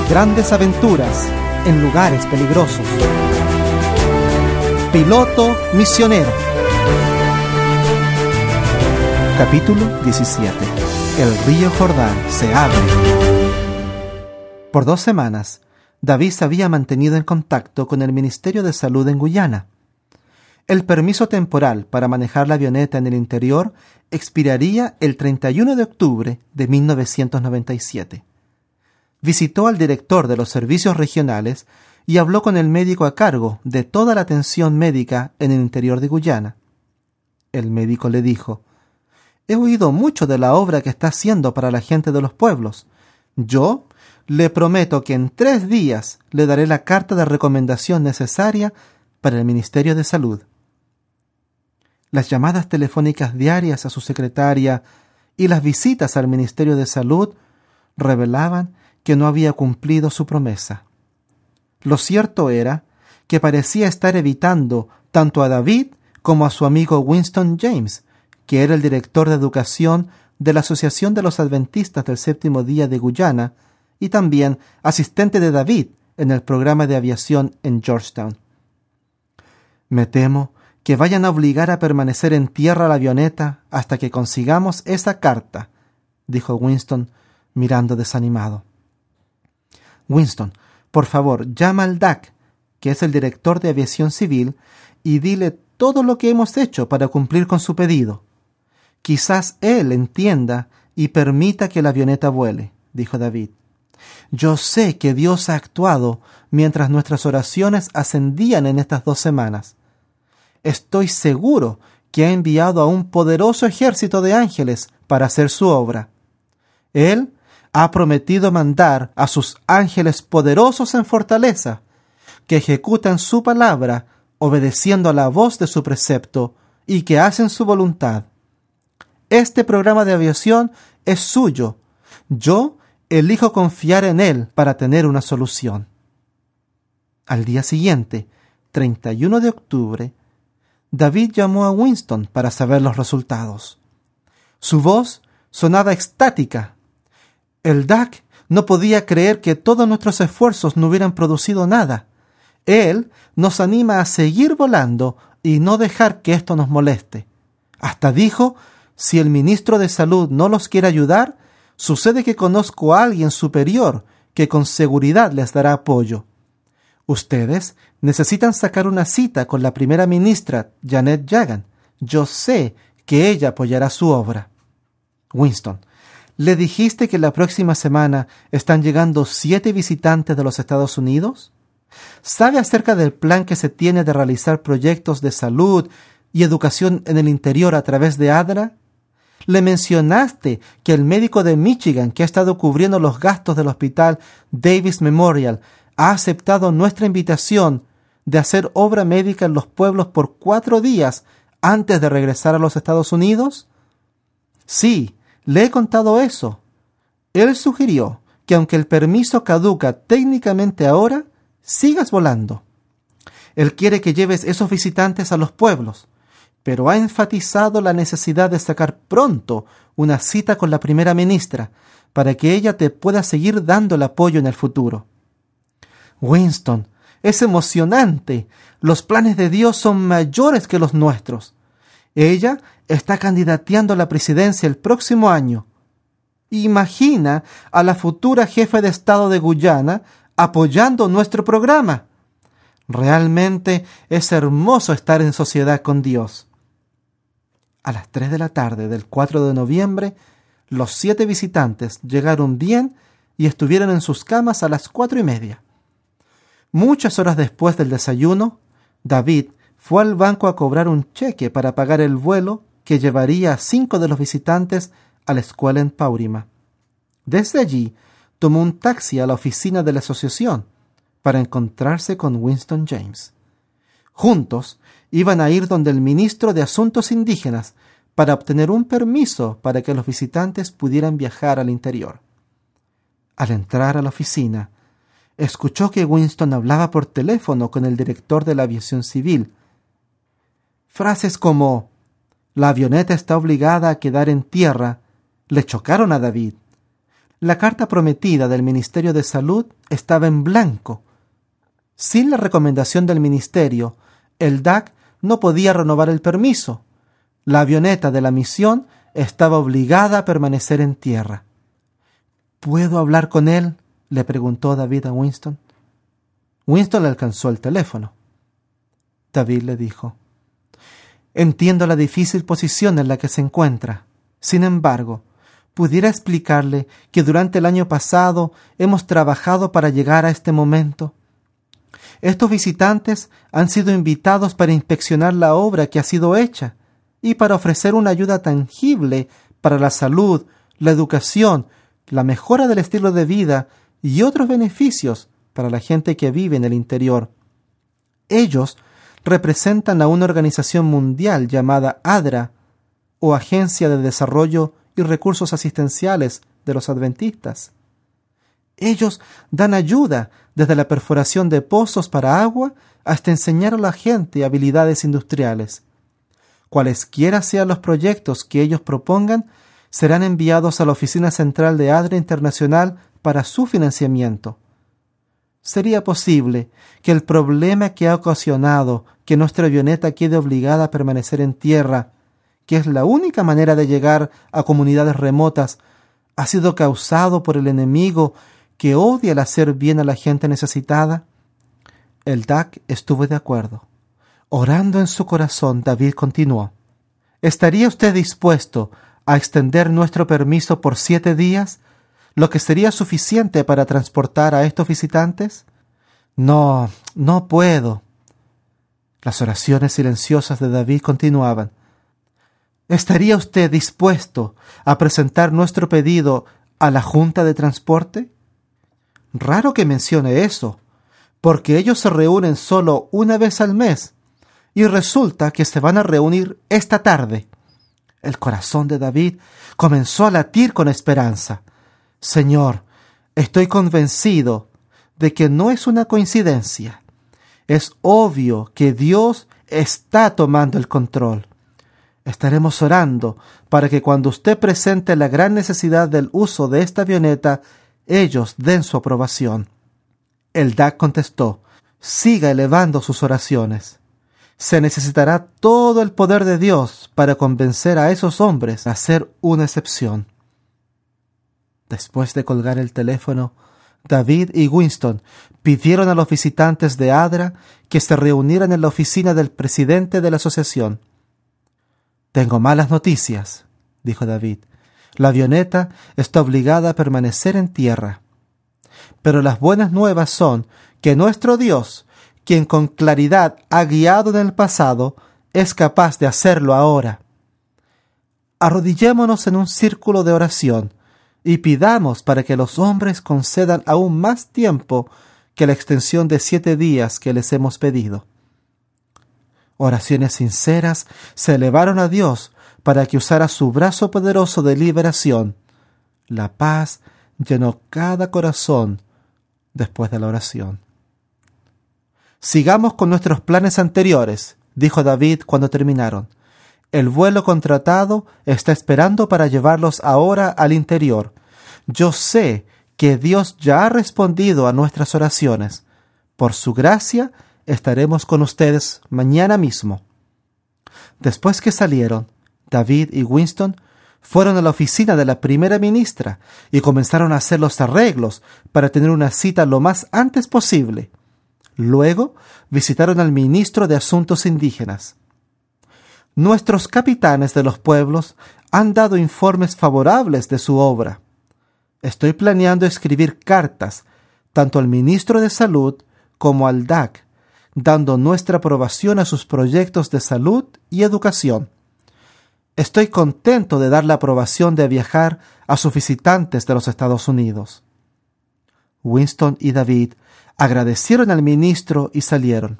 Grandes aventuras en lugares peligrosos. Piloto misionero. Capítulo 17. El río Jordán se abre. Por 2 semanas, David se había mantenido en contacto con el Ministerio de Salud en Guyana. El permiso temporal para manejar la avioneta en el interior expiraría el 31 de octubre de 1997. Visitó al director de los servicios regionales y habló con el médico a cargo de toda la atención médica en el interior de Guyana. El médico le dijo: «He oído mucho de la obra que está haciendo para la gente de los pueblos. Yo le prometo que en 3 días le daré la carta de recomendación necesaria para el Ministerio de Salud». Las llamadas telefónicas diarias a su secretaria y las visitas al Ministerio de Salud revelaban que no había cumplido su promesa. Lo cierto era que parecía estar evitando tanto a David como a su amigo Winston James, que era el director de educación de la Asociación de los Adventistas del Séptimo Día de Guyana y también asistente de David en el programa de aviación en Georgetown. «Me temo que vayan a obligar a permanecer en tierra la avioneta hasta que consigamos esa carta», dijo Winston, mirando desanimado. «Winston, por favor, llama al DAC, que es el director de aviación civil, y dile todo lo que hemos hecho para cumplir con su pedido. Quizás él entienda y permita que la avioneta vuele», dijo David. «Yo sé que Dios ha actuado mientras nuestras oraciones ascendían en estas 2 semanas. Estoy seguro que ha enviado a un poderoso ejército de ángeles para hacer su obra. Él ha prometido mandar a sus ángeles poderosos en fortaleza, que ejecutan su palabra obedeciendo a la voz de su precepto y que hacen su voluntad. Este programa de aviación es suyo. Yo elijo confiar en él para tener una solución». Al día siguiente, 31 de octubre, David llamó a Winston para saber los resultados. Su voz sonaba extática. El DAC no podía creer que todos nuestros esfuerzos no hubieran producido nada. Él nos anima a seguir volando y no dejar que esto nos moleste. Hasta dijo: «Si el ministro de Salud no los quiere ayudar, sucede que conozco a alguien superior que con seguridad les dará apoyo. Ustedes necesitan sacar una cita con la primera ministra, Janet Jagan. Yo sé que ella apoyará su obra». «Winston, ¿le dijiste que la próxima semana están llegando 7 visitantes de los Estados Unidos? ¿Sabe acerca del plan que se tiene de realizar proyectos de salud y educación en el interior a través de ADRA? ¿Le mencionaste que el médico de Michigan que ha estado cubriendo los gastos del hospital Davis Memorial ha aceptado nuestra invitación de hacer obra médica en los pueblos por 4 días antes de regresar a los Estados Unidos?» «Sí, le he contado eso. Él sugirió que aunque el permiso caduca técnicamente ahora, sigas volando. Él quiere que lleves esos visitantes a los pueblos, pero ha enfatizado la necesidad de sacar pronto una cita con la primera ministra para que ella te pueda seguir dando el apoyo en el futuro». «Winston, es emocionante. Los planes de Dios son mayores que los nuestros. Ella está candidateando a la presidencia el próximo año. Imagina a la futura jefa de Estado de Guyana apoyando nuestro programa. Realmente es hermoso estar en sociedad con Dios». A las 3 de la tarde del 4 de noviembre, los 7 visitantes llegaron bien y estuvieron en sus camas a las 4:30. Muchas horas después del desayuno, David fue al banco a cobrar un cheque para pagar el vuelo que llevaría a 5 de los visitantes a la escuela en Paurima. Desde allí, tomó un taxi a la oficina de la asociación para encontrarse con Winston James. Juntos iban a ir donde el ministro de Asuntos Indígenas para obtener un permiso para que los visitantes pudieran viajar al interior. Al entrar a la oficina, escuchó que Winston hablaba por teléfono con el director de la aviación civil. Frases como «la avioneta está obligada a quedar en tierra» le chocaron a David. La carta prometida del Ministerio de Salud estaba en blanco. Sin la recomendación del ministerio, el DAC no podía renovar el permiso. La avioneta de la misión estaba obligada a permanecer en tierra. ¿Puedo hablar con él?, le preguntó David a Winston. Winston le alcanzó el teléfono. David le dijo: «Entiendo la difícil posición en la que se encuentra. Sin embargo, ¿pudiera explicarle que durante el año pasado hemos trabajado para llegar a este momento? Estos visitantes han sido invitados para inspeccionar la obra que ha sido hecha y para ofrecer una ayuda tangible para la salud, la educación, la mejora del estilo de vida y otros beneficios para la gente que vive en el interior. Ellos representan a una organización mundial llamada ADRA, o Agencia de Desarrollo y Recursos Asistenciales de los Adventistas. Ellos dan ayuda desde la perforación de pozos para agua hasta enseñar a la gente habilidades industriales. Cualesquiera sean los proyectos que ellos propongan, serán enviados a la Oficina Central de ADRA Internacional para su financiamiento. ¿Sería posible que el problema que ha ocasionado que nuestra avioneta quede obligada a permanecer en tierra, que es la única manera de llegar a comunidades remotas, ha sido causado por el enemigo que odia el hacer bien a la gente necesitada?» El DAC estuvo de acuerdo. Orando en su corazón, David continuó: «¿Estaría usted dispuesto a extender nuestro permiso por 7 días, lo que sería suficiente para transportar a estos visitantes?» «No puedo». Las oraciones silenciosas de David continuaban. «¿Estaría usted dispuesto a presentar nuestro pedido a la Junta de Transporte?» Raro que mencione eso, porque ellos se reúnen solo una vez al mes, y resulta que se van a reunir esta tarde. El corazón de David comenzó a latir con esperanza. «Señor, estoy convencido de que no es una coincidencia. Es obvio que Dios está tomando el control. Estaremos orando para que cuando usted presente la gran necesidad del uso de esta avioneta, ellos den su aprobación». El DAC contestó: «Siga elevando sus oraciones. Se necesitará todo el poder de Dios para convencer a esos hombres a hacer una excepción». Después de colgar el teléfono, David y Winston pidieron a los visitantes de ADRA que se reunieran en la oficina del presidente de la asociación. «Tengo malas noticias», dijo David. «La avioneta está obligada a permanecer en tierra. Pero las buenas nuevas son que nuestro Dios, quien con claridad ha guiado en el pasado, es capaz de hacerlo ahora. Arrodillémonos en un círculo de oración y pidamos para que los hombres concedan aún más tiempo que la extensión de 7 días que les hemos pedido». Oraciones sinceras se elevaron a Dios para que usara su brazo poderoso de liberación. La paz llenó cada corazón después de la oración. «Sigamos con nuestros planes anteriores», dijo David cuando terminaron. «El vuelo contratado está esperando para llevarlos ahora al interior. Yo sé que Dios ya ha respondido a nuestras oraciones. Por su gracia, estaremos con ustedes mañana mismo». Después que salieron, David y Winston fueron a la oficina de la primera ministra y comenzaron a hacer los arreglos para tener una cita lo más antes posible. Luego visitaron al ministro de Asuntos Indígenas. «Nuestros capitanes de los pueblos han dado informes favorables de su obra. Estoy planeando escribir cartas tanto al ministro de Salud como al DAC, dando nuestra aprobación a sus proyectos de salud y educación. Estoy contento de dar la aprobación de viajar a sus visitantes de los Estados Unidos». Winston y David agradecieron al ministro y salieron.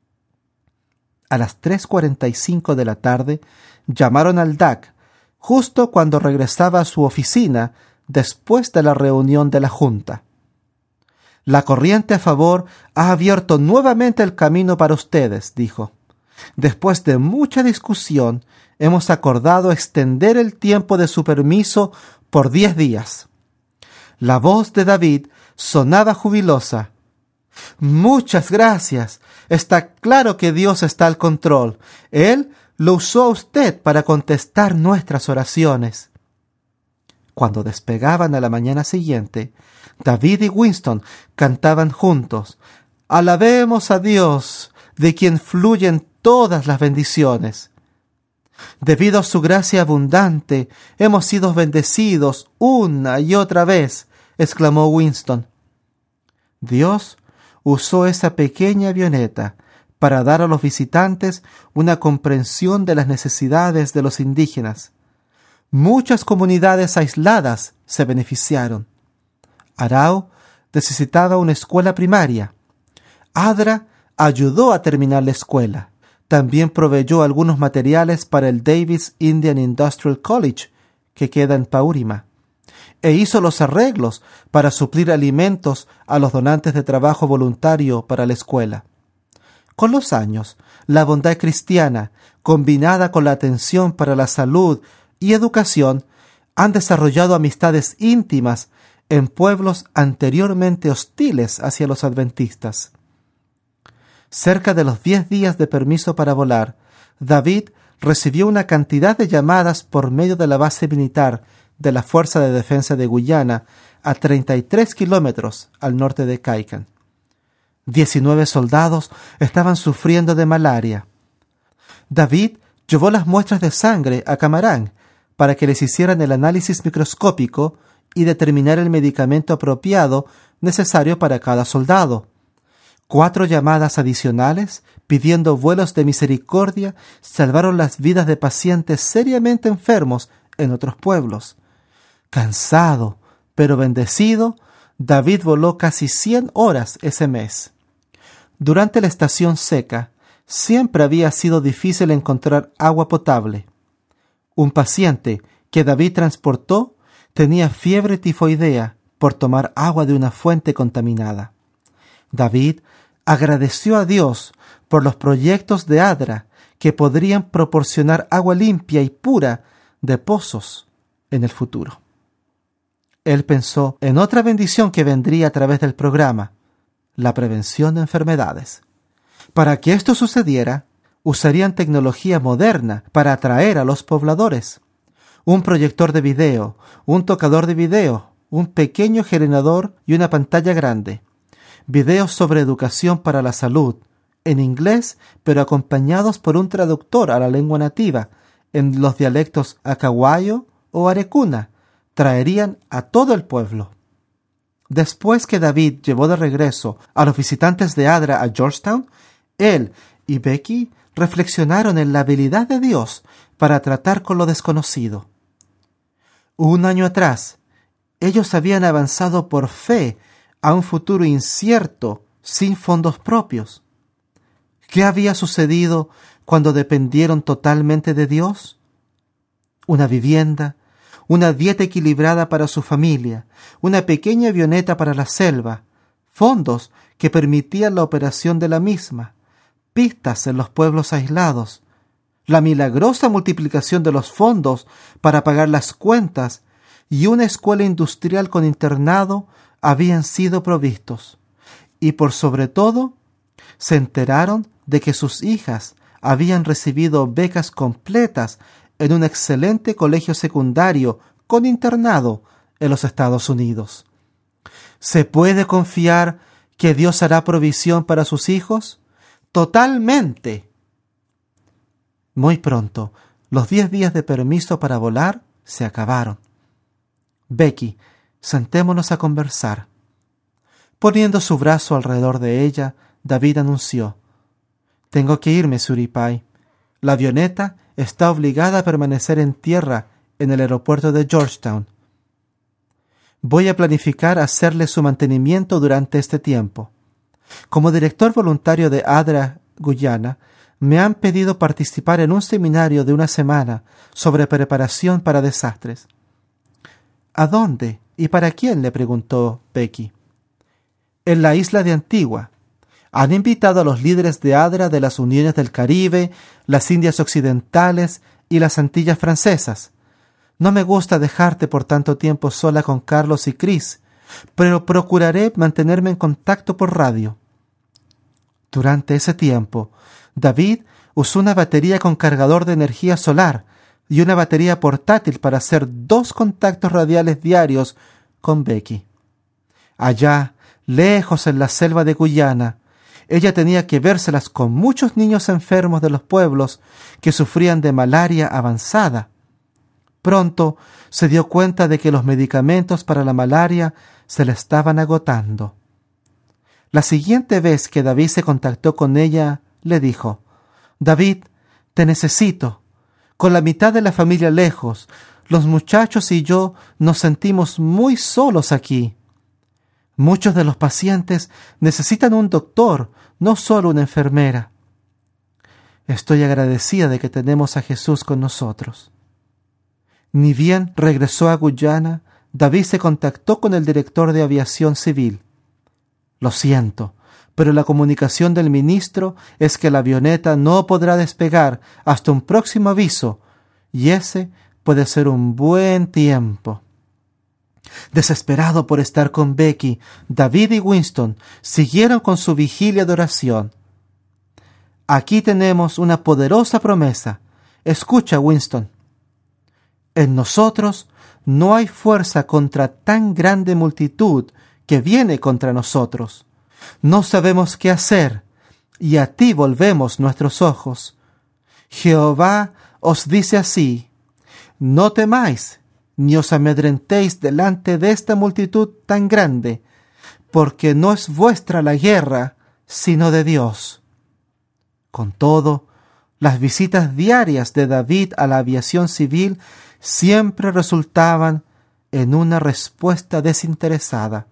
A las 3:45 de la tarde llamaron al DAC, justo cuando regresaba a su oficina después de la reunión de la Junta. «La corriente a favor ha abierto nuevamente el camino para ustedes», dijo. «Después de mucha discusión, hemos acordado extender el tiempo de su permiso por 10 días. La voz de David sonaba jubilosa. Muchas gracias. Está claro que Dios está al control. Él lo usó a usted para contestar nuestras oraciones. Cuando despegaban a la mañana siguiente, David y Winston cantaban juntos: Alabemos a Dios, de quien fluyen todas las bendiciones. Debido a su gracia abundante, hemos sido bendecidos una y otra vez, exclamó Winston. Dios usó esa pequeña avioneta para dar a los visitantes una comprensión de las necesidades de los indígenas. Muchas comunidades aisladas se beneficiaron. Arau necesitaba una escuela primaria. Adra ayudó a terminar la escuela. También proveyó algunos materiales para el Davis Indian Industrial College, que queda en Paurima, e hizo los arreglos para suplir alimentos a los donantes de trabajo voluntario para la escuela. Con los años, la bondad cristiana, combinada con la atención para la salud y educación, han desarrollado amistades íntimas en pueblos anteriormente hostiles hacia los adventistas. Cerca de los 10 días de permiso para volar, David recibió una cantidad de llamadas por medio de la base militar de la Fuerza de Defensa de Guyana a 33 kilómetros al norte de Kaikan. 19 soldados estaban sufriendo de malaria. David llevó las muestras de sangre a Camarán para que les hicieran el análisis microscópico y determinar el medicamento apropiado necesario para cada soldado. 4 llamadas adicionales, pidiendo vuelos de misericordia, salvaron las vidas de pacientes seriamente enfermos en otros pueblos. Cansado, pero bendecido, David voló casi 100 horas ese mes. Durante la estación seca, siempre había sido difícil encontrar agua potable. Un paciente que David transportó tenía fiebre tifoidea por tomar agua de una fuente contaminada. David agradeció a Dios por los proyectos de Adra que podrían proporcionar agua limpia y pura de pozos en el futuro. Él pensó en otra bendición que vendría a través del programa: la prevención de enfermedades. Para que esto sucediera, usarían tecnología moderna para atraer a los pobladores. Un proyector de video, un tocador de video, un pequeño generador y una pantalla grande. Videos sobre educación para la salud, en inglés, pero acompañados por un traductor a la lengua nativa, en los dialectos acahuayo o arecuna, traerían a todo el pueblo. Después que David llevó de regreso a los visitantes de Adra a Georgetown, él y Becky reflexionaron en la habilidad de Dios para tratar con lo desconocido. Un año atrás, ellos habían avanzado por fe a un futuro incierto, sin fondos propios. ¿Qué había sucedido cuando dependieron totalmente de Dios? Una vivienda, una dieta equilibrada para su familia, una pequeña avioneta para la selva, fondos que permitían la operación de la misma, pistas en los pueblos aislados, la milagrosa multiplicación de los fondos para pagar las cuentas y una escuela industrial con internado habían sido provistos. Y por sobre todo, se enteraron de que sus hijas habían recibido becas completas en un excelente colegio secundario con internado en los Estados Unidos. ¿Se puede confiar que Dios hará provisión para sus hijos? ¡Totalmente! Muy pronto, los 10 días de permiso para volar se acabaron. Becky, sentémonos a conversar. Poniendo su brazo alrededor de ella, David anunció: Tengo que irme, Suripai. La avioneta está obligada a permanecer en tierra en el aeropuerto de Georgetown. Voy a planificar hacerle su mantenimiento durante este tiempo. Como director voluntario de Adra, Guyana, me han pedido participar en un seminario de una semana sobre preparación para desastres. ¿A dónde y para quién?, le preguntó Becky. En la isla de Antigua. Han invitado a los líderes de Adra de las Uniones del Caribe, las Indias Occidentales y las Antillas Francesas. No me gusta dejarte por tanto tiempo sola con Carlos y Chris, pero procuraré mantenerme en contacto por radio. Durante ese tiempo, David usó una batería con cargador de energía solar y una batería portátil para hacer 2 contactos radiales diarios con Becky. Allá, lejos en la selva de Guyana, ella tenía que vérselas con muchos niños enfermos de los pueblos que sufrían de malaria avanzada. Pronto se dio cuenta de que los medicamentos para la malaria se le estaban agotando. La siguiente vez que David se contactó con ella, le dijo: «David, te necesito. Con la mitad de la familia lejos, los muchachos y yo nos sentimos muy solos aquí. Muchos de los pacientes necesitan un doctor, no solo una enfermera. Estoy agradecida de que tenemos a Jesús con nosotros». Ni bien regresó a Guyana, David se contactó con el director de aviación civil. «Lo siento, pero la comunicación del ministro es que la avioneta no podrá despegar hasta un próximo aviso, y ese puede ser un buen tiempo». Desesperado por estar con Becky, David y Winston siguieron con su vigilia de oración. Aquí tenemos una poderosa promesa. Escucha, Winston. En nosotros no hay fuerza contra tan grande multitud que viene contra nosotros. No sabemos qué hacer, y a ti volvemos nuestros ojos. Jehová os dice así: no temáis, ni os amedrentéis delante de esta multitud tan grande, porque no es vuestra la guerra, sino de Dios. Con todo, las visitas diarias de David a la aviación civil siempre resultaban en una respuesta desinteresada.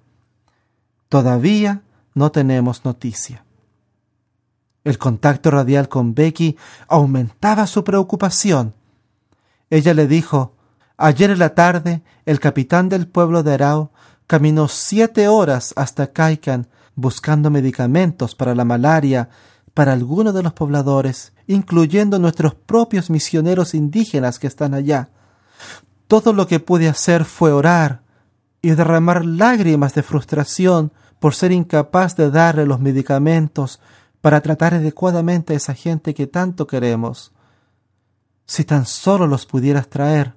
Todavía no tenemos noticia. El contacto radial con Becky aumentaba su preocupación. Ella le dijo: ayer en la tarde, el capitán del pueblo de Arao caminó 7 horas hasta Caican buscando medicamentos para la malaria para algunos de los pobladores, incluyendo nuestros propios misioneros indígenas que están allá. Todo lo que pude hacer fue orar y derramar lágrimas de frustración por ser incapaz de darle los medicamentos para tratar adecuadamente a esa gente que tanto queremos. Si tan solo los pudieras traer.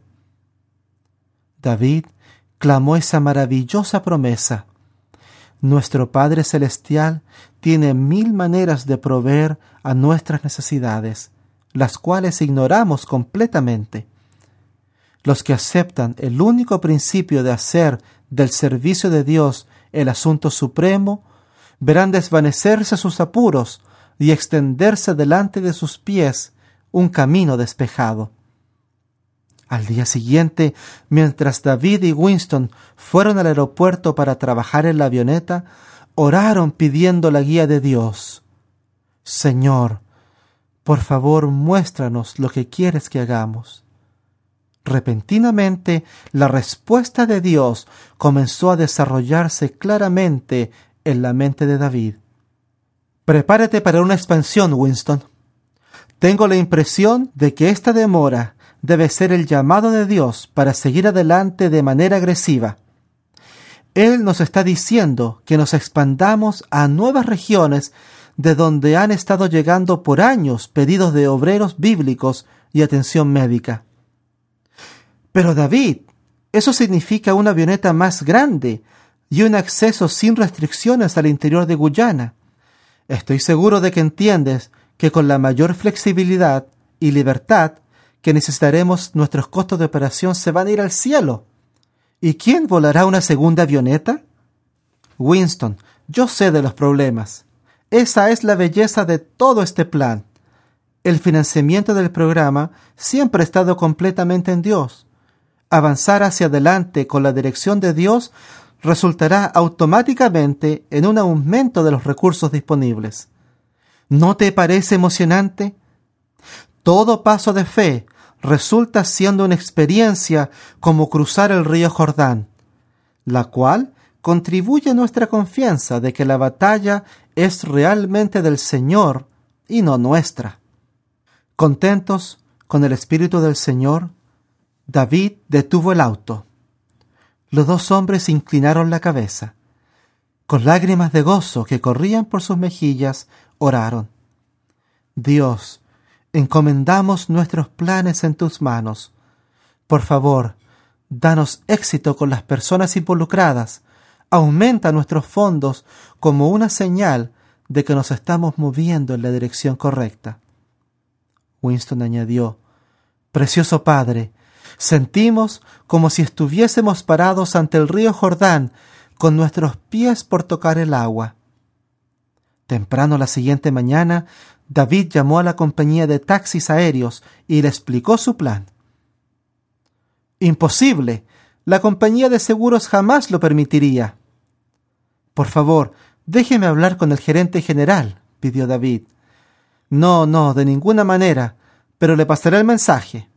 David clamó esa maravillosa promesa. Nuestro Padre Celestial tiene 1000 maneras de proveer a nuestras necesidades, las cuales ignoramos completamente. Los que aceptan el único principio de hacer del servicio de Dios el asunto supremo, verán desvanecerse sus apuros y extenderse delante de sus pies un camino despejado. Al día siguiente, mientras David y Winston fueron al aeropuerto para trabajar en la avioneta, oraron pidiendo la guía de Dios. Señor, por favor, muéstranos lo que quieres que hagamos. Repentinamente, la respuesta de Dios comenzó a desarrollarse claramente en la mente de David. Prepárate para una expansión, Winston. Tengo la impresión de que esta demora debe ser el llamado de Dios para seguir adelante de manera agresiva. Él nos está diciendo que nos expandamos a nuevas regiones de donde han estado llegando por años pedidos de obreros bíblicos y atención médica. Pero David, eso significa una avioneta más grande y un acceso sin restricciones al interior de Guyana. Estoy seguro de que entiendes que con la mayor flexibilidad y libertad que necesitaremos, nuestros costos de operación se van a ir al cielo. ¿Y quién volará una segunda avioneta? Winston, yo sé de los problemas. Esa es la belleza de todo este plan. El financiamiento del programa siempre ha estado completamente en Dios. Avanzar hacia adelante con la dirección de Dios resultará automáticamente en un aumento de los recursos disponibles. ¿No te parece emocionante? Todo paso de fe resulta siendo una experiencia como cruzar el río Jordán, la cual contribuye a nuestra confianza de que la batalla es realmente del Señor y no nuestra. Contentos con el Espíritu del Señor, David detuvo el auto. los dos hombres inclinaron la cabeza. Con lágrimas de gozo que corrían por sus mejillas, oraron. Dios, encomendamos nuestros planes en tus manos. Por favor, danos éxito con las personas involucradas. Aumenta nuestros fondos como una señal de que nos estamos moviendo en la dirección correcta. Winston añadió, Precioso Padre, sentimos como si estuviésemos parados ante el río Jordán con nuestros pies por tocar el agua. Temprano la siguiente mañana, David llamó a la compañía de taxis aéreos y le explicó su plan. Imposible. La compañía de seguros jamás lo permitiría. Por favor, déjeme hablar con el gerente general, pidió David. No, de ninguna manera, pero le pasaré el mensaje.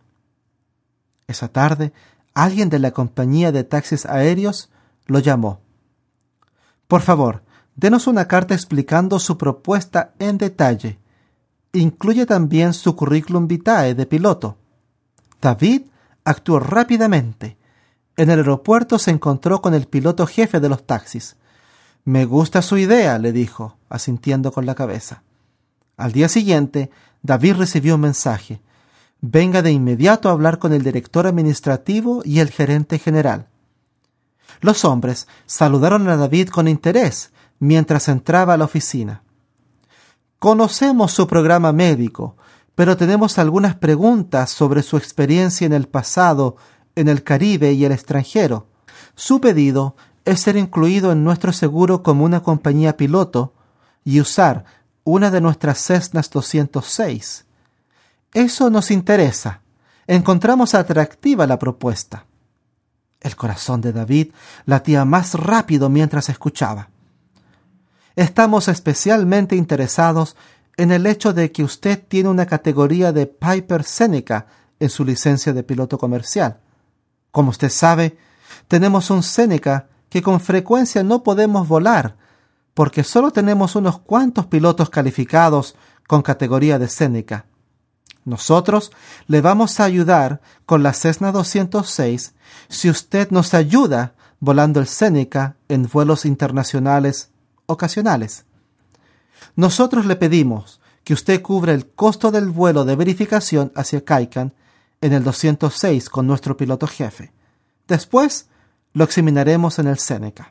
Esa tarde, alguien de la compañía de taxis aéreos lo llamó. Por favor, denos una carta explicando su propuesta en detalle. Incluye también su currículum vitae de piloto. David actuó rápidamente. En el aeropuerto se encontró con el piloto jefe de los taxis. Me gusta su idea, le dijo, asintiendo con la cabeza. Al día siguiente, David recibió un mensaje. Venga de inmediato a hablar con el director administrativo y el gerente general. Los hombres saludaron a David con interés mientras entraba a la oficina. Conocemos su programa médico, pero tenemos algunas preguntas sobre su experiencia en el pasado, en el Caribe y el extranjero. Su pedido es ser incluido en nuestro seguro como una compañía piloto y usar una de nuestras Cessnas 206. Eso nos interesa. Encontramos atractiva la propuesta. El corazón de David latía más rápido mientras escuchaba. Estamos especialmente interesados en el hecho de que usted tiene una categoría de Piper Seneca en su licencia de piloto comercial. Como usted sabe, tenemos un Seneca que con frecuencia no podemos volar porque solo tenemos unos cuantos pilotos calificados con categoría de Seneca. Nosotros le vamos a ayudar con la Cessna 206 si usted nos ayuda volando el Seneca en vuelos internacionales ocasionales. Nosotros le pedimos que usted cubra el costo del vuelo de verificación hacia Caican en el 206 con nuestro piloto jefe. Después lo examinaremos en el Seneca.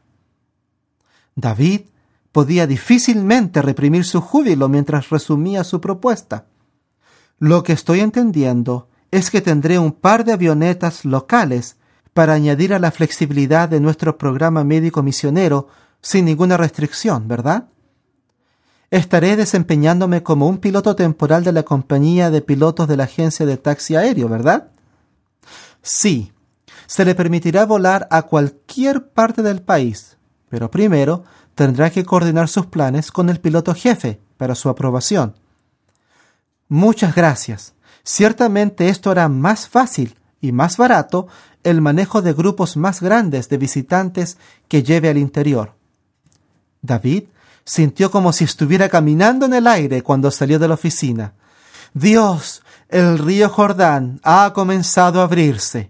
David podía difícilmente reprimir su júbilo mientras resumía su propuesta. Lo que estoy entendiendo es que tendré un par de avionetas locales para añadir a la flexibilidad de nuestro programa médico misionero sin ninguna restricción, ¿verdad? Estaré desempeñándome como un piloto temporal de la compañía de pilotos de la agencia de taxi aéreo, ¿verdad? Sí, se le permitirá volar a cualquier parte del país, pero primero tendrá que coordinar sus planes con el piloto jefe para su aprobación. Muchas gracias. Ciertamente esto hará más fácil y más barato el manejo de grupos más grandes de visitantes que lleve al interior. David sintió como si estuviera caminando en el aire cuando salió de la oficina. Dios, el río Jordán ha comenzado a abrirse.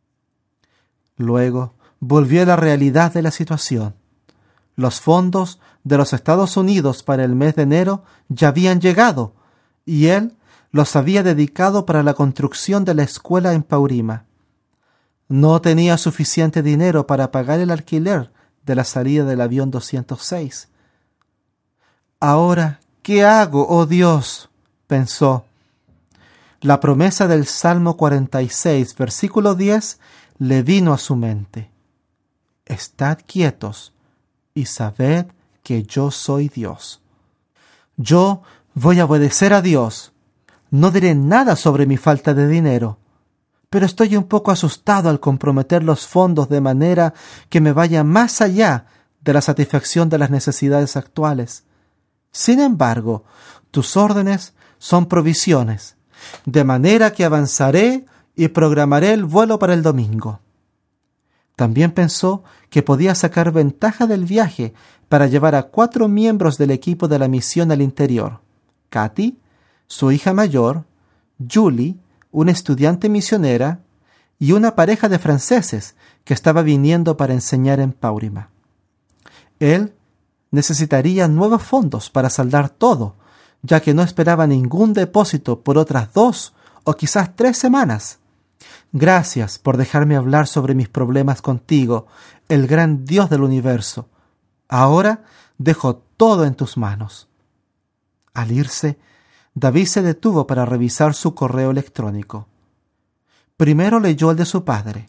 Luego volvió a la realidad de la situación. Los fondos de los Estados Unidos para el mes de enero ya habían llegado y él los había dedicado para la construcción de la escuela en Paurima. No tenía suficiente dinero para pagar el alquiler de la salida del avión 206. Ahora, ¿qué hago, oh Dios?, pensó. La promesa del Salmo 46, versículo 10, le vino a su mente. Estad quietos y sabed que yo soy Dios. Yo voy a obedecer a Dios. No diré nada sobre mi falta de dinero, pero estoy un poco asustado al comprometer los fondos de manera que me vaya más allá de la satisfacción de las necesidades actuales. Sin embargo, tus órdenes son provisiones, de manera que avanzaré y programaré el vuelo para el domingo. También pensó que podía sacar ventaja del viaje para llevar a 4 miembros del equipo de la misión al interior: Katy, su hija mayor, Julie, una estudiante misionera, y una pareja de franceses que estaba viniendo para enseñar en Paurima. Él necesitaría nuevos fondos para saldar todo, ya que no esperaba ningún depósito por otras 2 o quizás 3 semanas. Gracias por dejarme hablar sobre mis problemas contigo, el gran Dios del universo. Ahora dejo todo en tus manos. Al irse, David se detuvo para revisar su correo electrónico. Primero leyó el de su padre.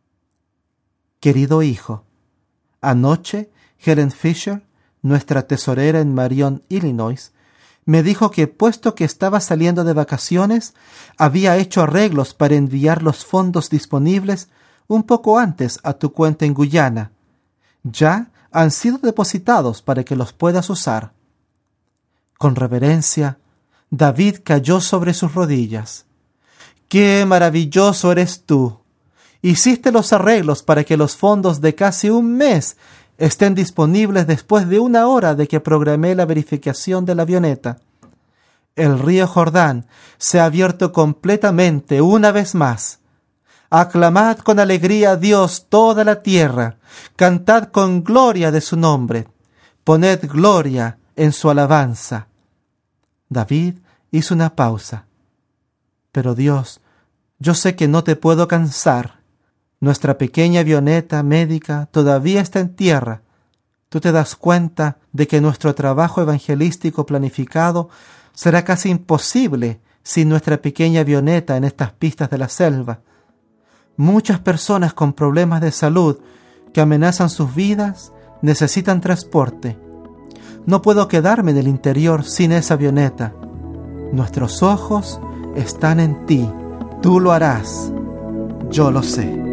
Querido hijo, anoche Helen Fisher, nuestra tesorera en Marion, Illinois, me dijo que puesto que estaba saliendo de vacaciones, había hecho arreglos para enviar los fondos disponibles un poco antes a tu cuenta en Guyana. Ya han sido depositados para que los puedas usar. Con reverencia, David cayó sobre sus rodillas. ¡Qué maravilloso eres tú! Hiciste los arreglos para que los fondos de casi un mes estén disponibles después de 1 hora de que programé la verificación de la avioneta. El río Jordán se ha abierto completamente una vez más. Aclamad con alegría a Dios toda la tierra. Cantad con gloria de su nombre. Poned gloria en su alabanza. David hizo una pausa. Pero Dios, yo sé que no te puedo cansar. Nuestra pequeña avioneta médica todavía está en tierra. Tú te das cuenta de que nuestro trabajo evangelístico planificado será casi imposible sin nuestra pequeña avioneta en estas pistas de la selva. Muchas personas con problemas de salud que amenazan sus vidas necesitan transporte. No puedo quedarme en el interior sin esa avioneta. Nuestros ojos están en ti. Tú lo harás. Yo lo sé.